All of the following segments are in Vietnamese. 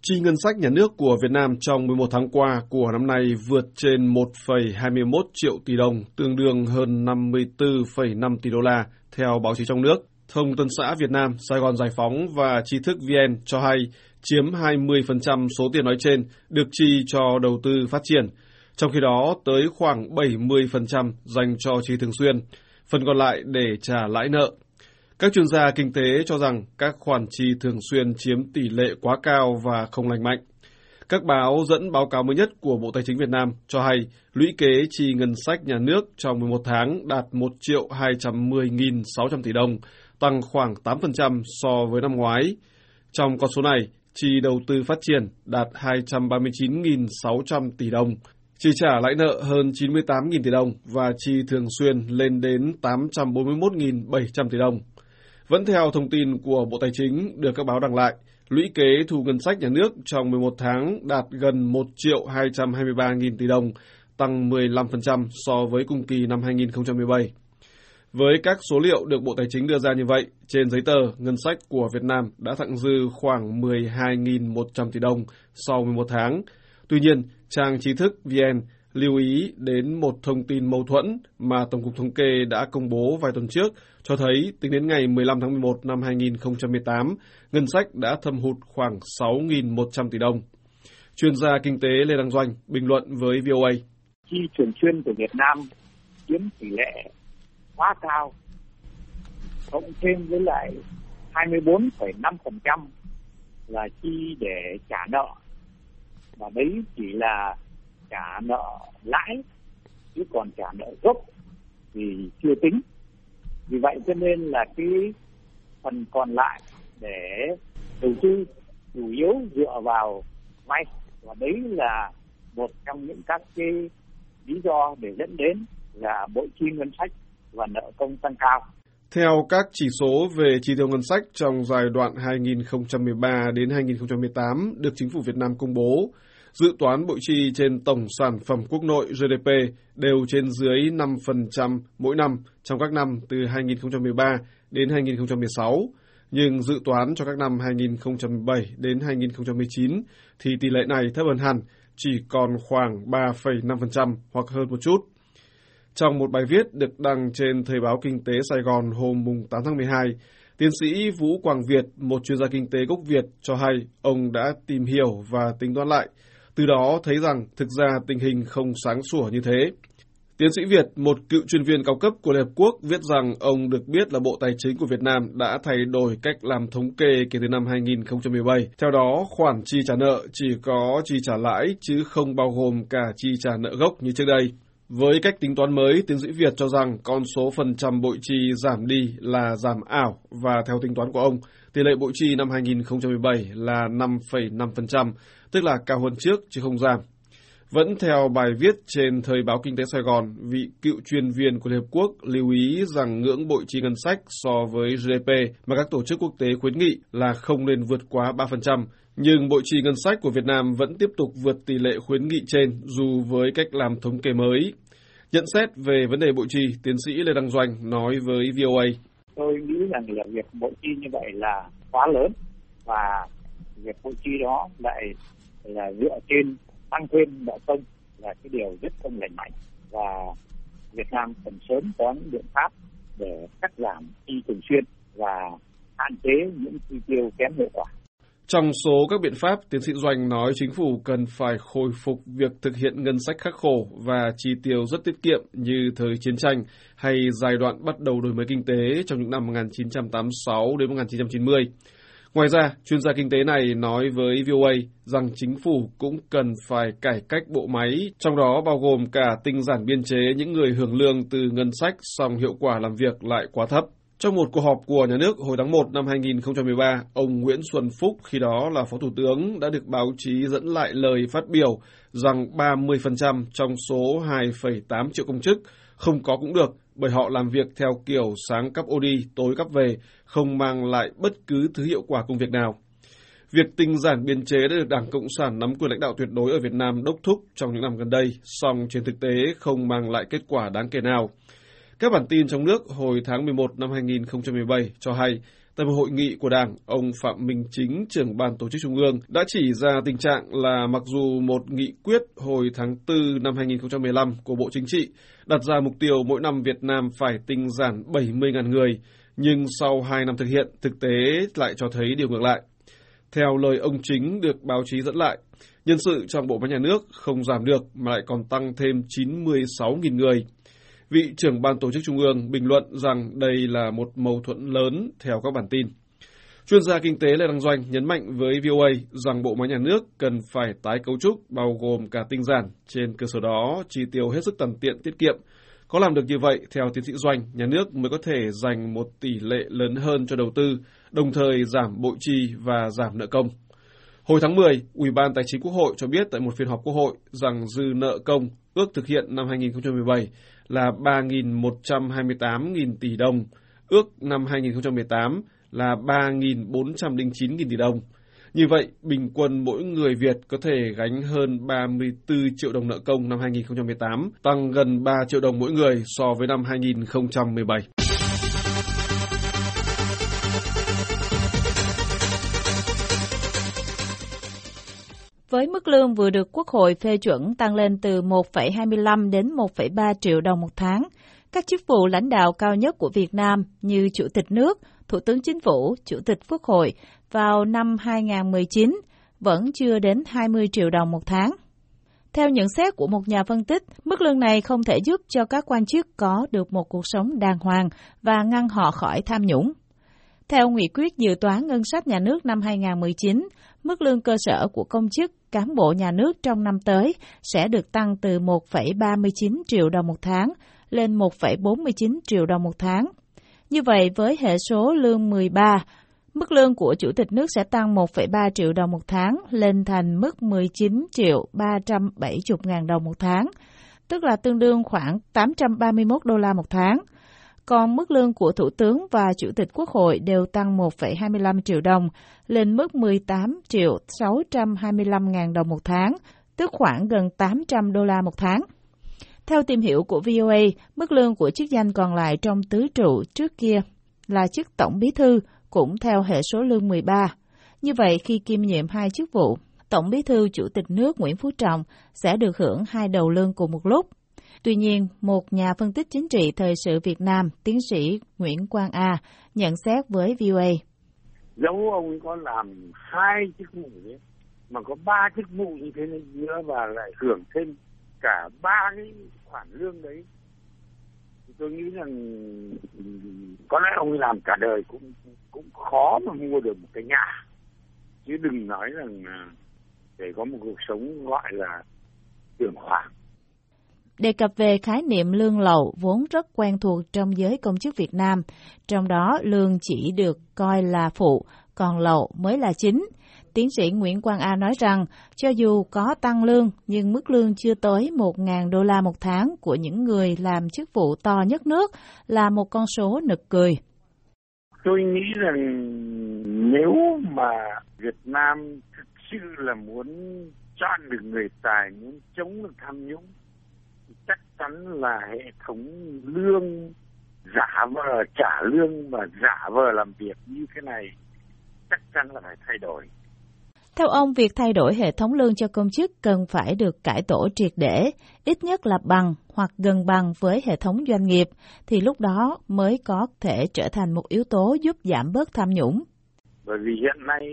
Chi ngân sách nhà nước của Việt Nam trong 11 tháng qua của năm nay vượt trên 1,21 triệu tỷ đồng, tương đương hơn 54,5 tỷ đô la, theo báo chí trong nước. Thông tấn xã Việt Nam, Sài Gòn Giải phóng và Tri thức VN cho hay chiếm 20% số tiền nói trên được chi cho đầu tư phát triển, trong khi đó tới khoảng 70% dành cho chi thường xuyên, phần còn lại để trả lãi nợ. Các chuyên gia kinh tế cho rằng các khoản chi thường xuyên chiếm tỷ lệ quá cao và không lành mạnh. Các báo dẫn báo cáo mới nhất của Bộ Tài chính Việt Nam cho hay lũy kế chi ngân sách nhà nước trong 11 tháng đạt 1.210.600 tỷ đồng, tăng khoảng 8% so với năm ngoái. Trong con số này, chi đầu tư phát triển đạt 239.600 tỷ đồng, chi trả lãi nợ hơn 98.000 tỷ đồng và chi thường xuyên lên đến 841.700 tỷ đồng. Vẫn theo thông tin của Bộ Tài chính được các báo đăng lại, lũy kế thu ngân sách nhà nước trong 11 tháng đạt gần 1.223.000 tỷ đồng, tăng 15% so với cùng kỳ năm 2017. Với các số liệu được Bộ Tài chính đưa ra như vậy, trên giấy tờ, ngân sách của Việt Nam đã thặng dư khoảng 12.100 tỷ đồng sau 11 tháng. Tuy nhiên, trang Tri thức VN lưu ý đến một thông tin mâu thuẫn mà Tổng cục Thống kê đã công bố vài tuần trước, cho thấy tính đến ngày 15 tháng 11 năm 2018, ngân sách đã thâm hụt khoảng 6.100 tỷ đồng. Chuyên gia kinh tế Lê Đăng Doanh bình luận với VOA. Chi thường xuyên của Việt Nam chiếm tỷ lệ quá cao, cộng thêm với lại 24,5% là chi để trả nợ, và đấy chỉ là trả nợ lãi, chứ còn trả nợ gốc thì chưa tính. Vì vậy cho nên là cái phần còn lại để đầu tư chủ yếu dựa vào vay, và đấy là một trong những các cái lý do để dẫn đến là bội chi ngân sách và nợ công tăng cao. Theo các chỉ số về chi tiêu ngân sách trong giai đoạn 2013 đến 2018 được Chính phủ Việt Nam công bố, dự toán bội chi trên tổng sản phẩm quốc nội GDP đều trên dưới 5% mỗi năm trong các năm từ 2013 đến 2016, nhưng dự toán cho các năm 2017 đến 2019 thì tỷ lệ này thấp hơn hẳn, chỉ còn khoảng 3,5% hoặc hơn một chút. Trong một bài viết được đăng trên Thời báo Kinh tế Sài Gòn hôm 8 tháng 12, tiến sĩ Vũ Quang Việt, một chuyên gia kinh tế gốc Việt, cho hay ông đã tìm hiểu và tính toán lại, từ đó thấy rằng thực ra tình hình không sáng sủa như thế. Tiến sĩ Việt, một cựu chuyên viên cao cấp của Liên Hợp Quốc, viết rằng ông được biết là Bộ Tài chính của Việt Nam đã thay đổi cách làm thống kê kể từ năm 2017. Theo đó, khoản chi trả nợ chỉ có chi trả lãi chứ không bao gồm cả chi trả nợ gốc như trước đây. Với cách tính toán mới, tiến sĩ Việt cho rằng con số phần trăm bội chi giảm đi là giảm ảo, và theo tính toán của ông, tỷ lệ bội chi năm 2017 là 5,5%, tức là cao hơn trước chứ không giảm. Vẫn theo bài viết trên Thời báo Kinh tế Sài Gòn, vị cựu chuyên viên của Liên Hợp Quốc lưu ý rằng ngưỡng bội chi ngân sách so với GDP mà các tổ chức quốc tế khuyến nghị là không nên vượt quá 3%, nhưng bội chi ngân sách của Việt Nam vẫn tiếp tục vượt tỷ lệ khuyến nghị trên dù với cách làm thống kê mới. Nhận xét về vấn đề bội chi, tiến sĩ Lê Đăng Doanh nói với VOA. Tôi nghĩ rằng là việc bội chi như vậy là quá lớn, và việc bội chi đó lại là dựa trên tăng thêm nợ công là cái điều rất không lành mạnh, và Việt Nam cần sớm có những biện pháp để cắt giảm chi thường xuyên và hạn chế những chi tiêu kém hiệu quả. Trong số các biện pháp, tiến sĩ Doanh nói chính phủ cần phải khôi phục việc thực hiện ngân sách khắc khổ và chi tiêu rất tiết kiệm như thời chiến tranh hay giai đoạn bắt đầu đổi mới kinh tế trong những năm 1986 đến 1990. Ngoài ra, chuyên gia kinh tế này nói với VOA rằng chính phủ cũng cần phải cải cách bộ máy, trong đó bao gồm cả tinh giản biên chế những người hưởng lương từ ngân sách song hiệu quả làm việc lại quá thấp. Trong một cuộc họp của nhà nước hồi tháng 1 năm 2013, ông Nguyễn Xuân Phúc, khi đó là Phó Thủ tướng, đã được báo chí dẫn lại lời phát biểu rằng 30% trong số 2,8 triệu công chức không có cũng được, bởi họ làm việc theo kiểu sáng cắp ô đi, tối cắp về, không mang lại bất cứ thứ hiệu quả công việc nào. Việc tinh giản biên chế đã được Đảng Cộng sản nắm quyền lãnh đạo tuyệt đối ở Việt Nam đốc thúc trong những năm gần đây, song trên thực tế không mang lại kết quả đáng kể nào. Các bản tin trong nước hồi tháng 11 năm 2017 cho hay Tại một hội nghị của Đảng, ông Phạm Minh Chính, trưởng ban tổ chức Trung ương, đã chỉ ra tình trạng là mặc dù một nghị quyết hồi tháng 4 năm 2015 của Bộ Chính trị đặt ra mục tiêu mỗi năm Việt Nam phải tinh giản 70.000 người, nhưng sau 2 năm thực hiện, thực tế lại cho thấy điều ngược lại. Theo lời ông Chính được báo chí dẫn lại, nhân sự trong bộ máy nhà nước không giảm được mà lại còn tăng thêm 96.000 người. Vị trưởng ban tổ chức Trung ương bình luận rằng đây là một mâu thuẫn lớn theo các bản tin. Chuyên gia kinh tế Lê Đăng Doanh nhấn mạnh với VOA rằng bộ máy nhà nước cần phải tái cấu trúc bao gồm cả tinh giản, trên cơ sở đó chi tiêu hết sức tằn tiện tiết kiệm. Có làm được như vậy, theo tiến sĩ Doanh, nhà nước mới có thể dành một tỷ lệ lớn hơn cho đầu tư, đồng thời giảm bội chi và giảm nợ công. Hồi tháng 10, Ủy ban Tài chính Quốc hội cho biết tại một phiên họp Quốc hội rằng dư nợ công ước thực hiện năm 2017 là 3.128.000 tỷ đồng, ước năm 2018 là 3.409.000 tỷ đồng. Như vậy, bình quân mỗi người Việt có thể gánh hơn 34 triệu đồng nợ công năm 2018, tăng gần 3 triệu đồng mỗi người so với năm 2017. Với mức lương vừa được Quốc hội phê chuẩn tăng lên từ 1,25 đến 1,3 triệu đồng một tháng, các chức vụ lãnh đạo cao nhất của Việt Nam như Chủ tịch nước, Thủ tướng Chính phủ, Chủ tịch Quốc hội vào năm 2019 vẫn chưa đến 20 triệu đồng một tháng. Theo nhận xét của một nhà phân tích, mức lương này không thể giúp cho các quan chức có được một cuộc sống đàng hoàng và ngăn họ khỏi tham nhũng. Theo nghị quyết dự toán ngân sách nhà nước năm 2019, mức lương cơ sở của công chức, cán bộ nhà nước trong năm tới sẽ được tăng từ 1,39 triệu đồng một tháng lên 1,49 triệu đồng một tháng. Như vậy, với hệ số lương 13, mức lương của Chủ tịch nước sẽ tăng 1,3 triệu đồng một tháng lên thành mức 19 triệu 370 ngàn đồng một tháng, tức là tương đương khoảng 831 đô la một tháng. Còn mức lương của Thủ tướng và Chủ tịch Quốc hội đều tăng 1,25 triệu đồng lên mức 18 triệu 625 ngàn đồng một tháng, tức khoảng gần 800 đô la một tháng. Theo tìm hiểu của VOA, mức lương của chức danh còn lại trong tứ trụ trước kia là chức Tổng Bí thư cũng theo hệ số lương 13. Như vậy, khi kiêm nhiệm hai chức vụ, Tổng Bí thư Chủ tịch nước Nguyễn Phú Trọng sẽ được hưởng hai đầu lương cùng một lúc. Tuy nhiên, một nhà phân tích chính trị thời sự Việt Nam, tiến sĩ Nguyễn Quang A, nhận xét với VOA. Dẫu ông ấy có làm hai chức vụ ấy, mà có 3 chức vụ như thế này nữa và lại hưởng thêm cả 3 cái khoản lương đấy, thì tôi nghĩ rằng có lẽ ông ấy làm cả đời cũng khó mà mua được một cái nhà. Chứ đừng nói rằng để có một cuộc sống gọi là hưởng hoàng. Đề cập về khái niệm lương lậu vốn rất quen thuộc trong giới công chức Việt Nam, trong đó lương chỉ được coi là phụ, còn lậu mới là chính. Tiến sĩ Nguyễn Quang A nói rằng, cho dù có tăng lương, nhưng mức lương chưa tới 1.000 đô la một tháng của những người làm chức vụ to nhất nước là một con số nực cười. Tôi nghĩ rằng nếu mà Việt Nam thực sự là muốn chọn được người tài, muốn chống được tham nhũng, chắc chắn là hệ thống lương giả vờ trả lương và giả vờ làm việc như thế này chắc chắn là phải thay đổi. Theo ông, việc thay đổi hệ thống lương cho công chức cần phải được cải tổ triệt để, ít nhất là bằng hoặc gần bằng với hệ thống doanh nghiệp, thì lúc đó mới có thể trở thành một yếu tố giúp giảm bớt tham nhũng. Bởi vì hiện nay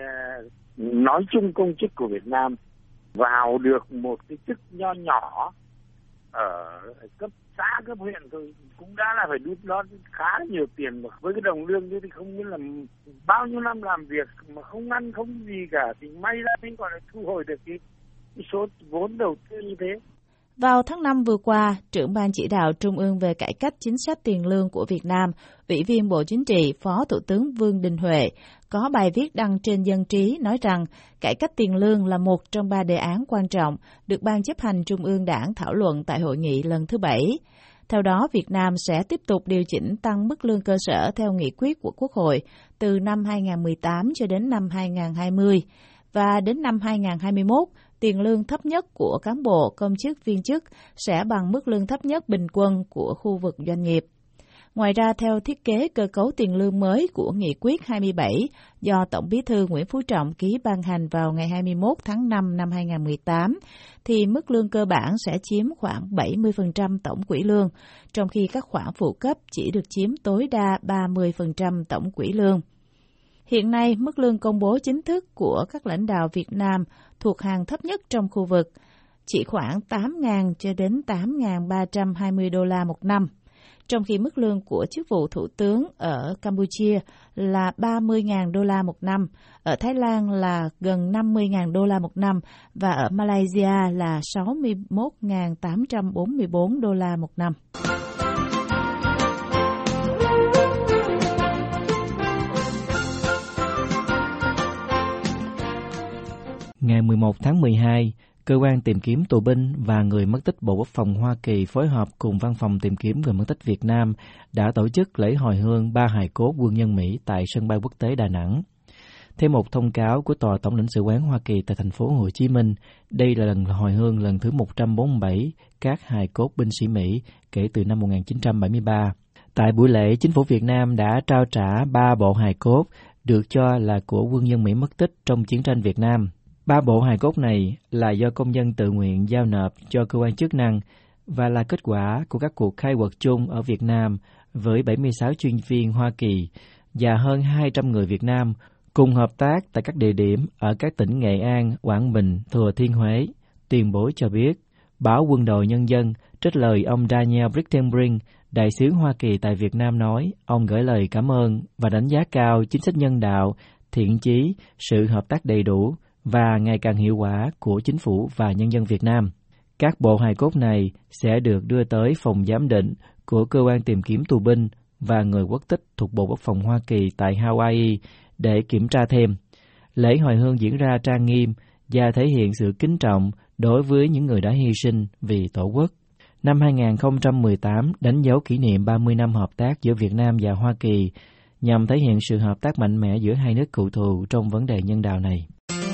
nói chung công chức của Việt Nam vào được một cái chức nho nhỏ ở cấp xã, cấp huyện thôi cũng đã là phải đút lót khá nhiều tiền, mà với cái đồng lương thế thì không biết là bao nhiêu năm làm việc mà không ăn không gì cả thì may ra mới còn thu hồi được cái số vốn đầu tư như thế. Vào tháng 5 vừa qua, trưởng ban chỉ đạo Trung ương về cải cách chính sách tiền lương của Việt Nam, Ủy viên Bộ Chính trị, Phó Thủ tướng Vương Đình Huệ có bài viết đăng trên Dân trí nói rằng cải cách tiền lương là một trong 3 đề án quan trọng được Ban chấp hành Trung ương Đảng thảo luận tại hội nghị lần thứ 7. Theo đó, Việt Nam sẽ tiếp tục điều chỉnh tăng mức lương cơ sở theo nghị quyết của Quốc hội từ năm 2018 cho đến năm 2020 và đến năm 2021, tiền lương thấp nhất của cán bộ, công chức, viên chức sẽ bằng mức lương thấp nhất bình quân của khu vực doanh nghiệp. Ngoài ra, theo thiết kế cơ cấu tiền lương mới của Nghị quyết 27 do Tổng Bí thư Nguyễn Phú Trọng ký ban hành vào ngày 21 tháng 5 năm 2018, thì mức lương cơ bản sẽ chiếm khoảng 70% tổng quỹ lương, trong khi các khoản phụ cấp chỉ được chiếm tối đa 30% tổng quỹ lương. Hiện nay, mức lương công bố chính thức của các lãnh đạo Việt Nam thuộc hàng thấp nhất trong khu vực, chỉ khoảng 8.000 cho đến 8.320 đô la một năm, trong khi mức lương của chức vụ thủ tướng ở Campuchia là 30.000 đô la một năm, ở Thái Lan là gần 50.000 đô la một năm và ở Malaysia là 61.844 đô la một năm. Ngày 11 tháng 12, Cơ quan tìm kiếm tù binh và người mất tích Bộ Quốc phòng Hoa Kỳ phối hợp cùng Văn phòng tìm kiếm người mất tích Việt Nam đã tổ chức lễ hồi hương 3 hài cốt quân nhân Mỹ tại sân bay quốc tế Đà Nẵng. Theo một thông cáo của Tòa Tổng lãnh sự quán Hoa Kỳ tại thành phố Hồ Chí Minh, đây là lần hồi hương lần thứ 147 các hài cốt binh sĩ Mỹ kể từ năm 1973. Tại buổi lễ, chính phủ Việt Nam đã trao trả 3 bộ hài cốt được cho là của quân nhân Mỹ mất tích trong chiến tranh Việt Nam. 3 bộ hài cốt này là do công dân tự nguyện giao nộp cho cơ quan chức năng và là kết quả của các cuộc khai quật chung ở Việt Nam với 76 chuyên viên Hoa Kỳ và hơn 200 người Việt Nam cùng hợp tác tại các địa điểm ở các tỉnh Nghệ An, Quảng Bình, Thừa Thiên Huế. Tuyên bố cho biết, báo Quân đội Nhân dân trích lời ông Daniel Brittenbrink, đại sứ Hoa Kỳ tại Việt Nam nói, ông gửi lời cảm ơn và đánh giá cao chính sách nhân đạo, thiện chí, sự hợp tác đầy đủ và ngày càng hiệu quả của chính phủ và nhân dân Việt Nam. Các bộ hài cốt này sẽ được đưa tới phòng giám định của cơ quan tìm kiếm tù binh và người quốc tích thuộc Bộ Quốc phòng Hoa Kỳ tại Hawaii để kiểm tra thêm. Lễ hồi hương diễn ra trang nghiêm và thể hiện sự kính trọng đối với những người đã hy sinh vì Tổ quốc. Năm 2018 đánh dấu kỷ niệm 30 năm hợp tác giữa Việt Nam và Hoa Kỳ nhằm thể hiện sự hợp tác mạnh mẽ giữa hai nước cựu thù trong vấn đề nhân đạo này.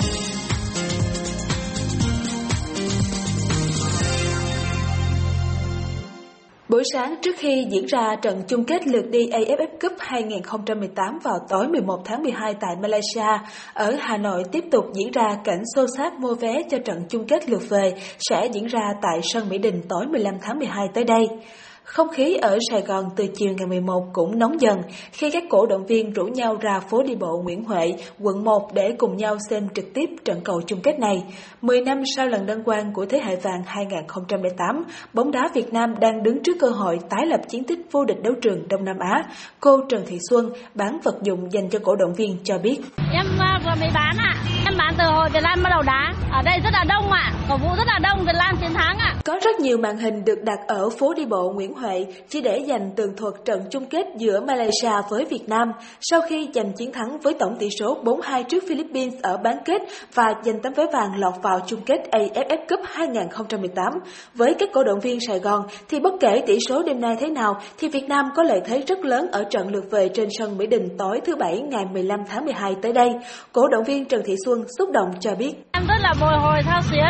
Buổi sáng trước khi diễn ra trận chung kết lượt đi AFF Cup 2018 vào tối 11 tháng 12 tại Malaysia, ở Hà Nội tiếp tục diễn ra cảnh xô xát mua vé cho trận chung kết lượt về sẽ diễn ra tại sân Mỹ Đình tối 15 tháng 12 tới đây. Không khí ở Sài Gòn từ chiều ngày 11 cũng nóng dần khi các cổ động viên rủ nhau ra phố đi bộ Nguyễn Huệ, quận 1 để cùng nhau xem trực tiếp trận cầu chung kết này. 10 năm sau lần đăng quang của thế hệ vàng 2008, bóng đá Việt Nam đang đứng trước cơ hội tái lập chiến tích vô địch đấu trường Đông Nam Á. Cô Trần Thị Xuân, bán vật dụng dành cho cổ động viên cho biết. Em vừa mới bán ạ. Em bán từ hồi Việt Nam bắt đầu đá. Ở đây rất là đông ạ. Cổ vũ rất là đông, Việt Nam chiến thắng ạ. Có rất nhiều màn hình được đặt ở phố đi bộ Nguyễn Huệ chỉ để dành tường thuật trận chung kết giữa Malaysia với Việt Nam sau khi giành chiến thắng với tổng tỷ số 4-2 trước Philippines ở bán kết và giành tấm vé vàng lọt vào chung kết AFF Cup 2018. Với các cổ động viên Sài Gòn thì bất kể tỷ số đêm nay thế nào thì Việt Nam có lợi thế rất lớn ở trận lượt về trên sân Mỹ Đình tối thứ Bảy ngày 15 tháng 12 tới đây. Cổ động viên Trần Thị Xuân xúc động cho biết. Em rất là bồi hồi thao xuyến.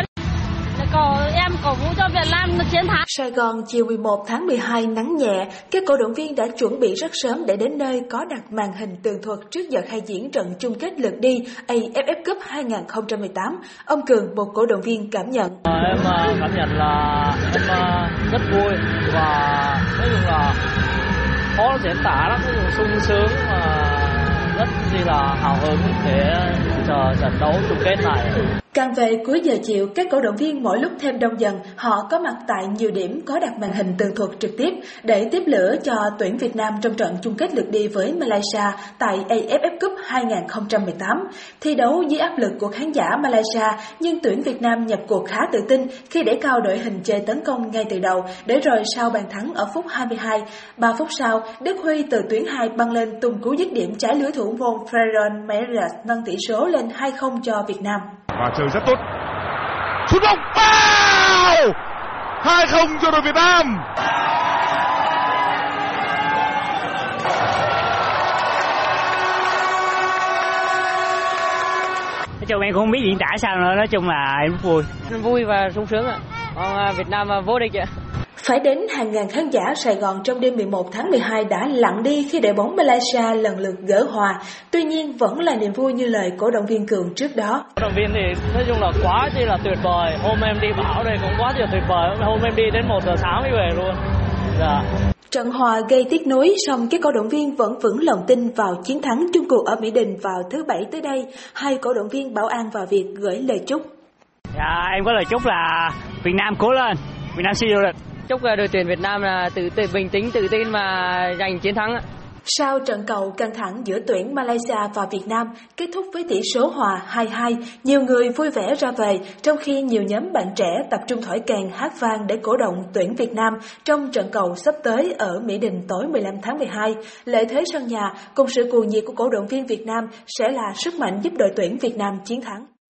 Em cổ vũ cho Việt Nam chiến thắng. Sài Gòn chiều 11 tháng 12 nắng nhẹ, các cổ động viên đã chuẩn bị rất sớm để đến nơi có đặt màn hình tường thuật trước giờ khai diễn trận chung kết lượt đi AFF Cup 2018. Ông Cường, một cổ động viên cảm nhận. Em cảm nhận là em rất vui và nói chung là khó diễn tả lắm, nói chung sung sướng và rất là hào hứng để chờ trận đấu chung kết này. Càng về cuối giờ chiều, các cổ động viên mỗi lúc thêm đông dần, họ có mặt tại nhiều điểm có đặt màn hình tường thuật trực tiếp để tiếp lửa cho tuyển Việt Nam trong trận chung kết lượt đi với Malaysia tại AFF Cup 2018. Thi đấu dưới áp lực của khán giả Malaysia, nhưng tuyển Việt Nam nhập cuộc khá tự tin khi để cao đội hình chơi tấn công ngay từ đầu, để rồi sau bàn thắng ở phút 22. 3 phút sau, Đức Huy từ tuyến 2 băng lên tung cú dứt điểm trái lưới thủ môn Ferran Meirelles nâng tỷ số lên 2-0 cho Việt Nam. Và chơi rất tốt. Sút bóng. 2-0 cho đội Việt Nam. Nói chung em cũng không biết diễn tả sao nữa, nói chung là em rất vui. Vui và sung sướng ạ. Việt Nam vô địch ạ. Phải đến hàng ngàn khán giả Sài Gòn trong đêm 11 tháng 12 đã lặng đi khi đội bóng Malaysia lần lượt gỡ hòa. Tuy nhiên vẫn là niềm vui như lời cổ động viên Cường trước đó. Cổ động viên thì nói chung là quá chi là tuyệt vời. Hôm em đi bão đây cũng quá chi là tuyệt vời. Hôm em đi đến 1 giờ sáng mới về luôn. Dạ. Trận hòa gây tiếc nuối, song các cổ động viên vẫn vững lòng tin vào chiến thắng chung cuộc ở Mỹ Đình vào thứ Bảy tới đây. Hai cổ động viên Bảo An và Việt gửi lời chúc. Dạ, em có lời chúc là Việt Nam cố lên, Việt Nam siêu được. Chúc đội tuyển Việt Nam là bình tĩnh, tự tin và giành chiến thắng. Sau trận cầu căng thẳng giữa tuyển Malaysia và Việt Nam kết thúc với tỷ số hòa 2-2, nhiều người vui vẻ ra về, trong khi nhiều nhóm bạn trẻ tập trung thổi kèn hát vang để cổ động tuyển Việt Nam trong trận cầu sắp tới ở Mỹ Đình tối 15 tháng 12. Lợi thế sân nhà cùng sự cuồng nhiệt của cổ động viên Việt Nam sẽ là sức mạnh giúp đội tuyển Việt Nam chiến thắng.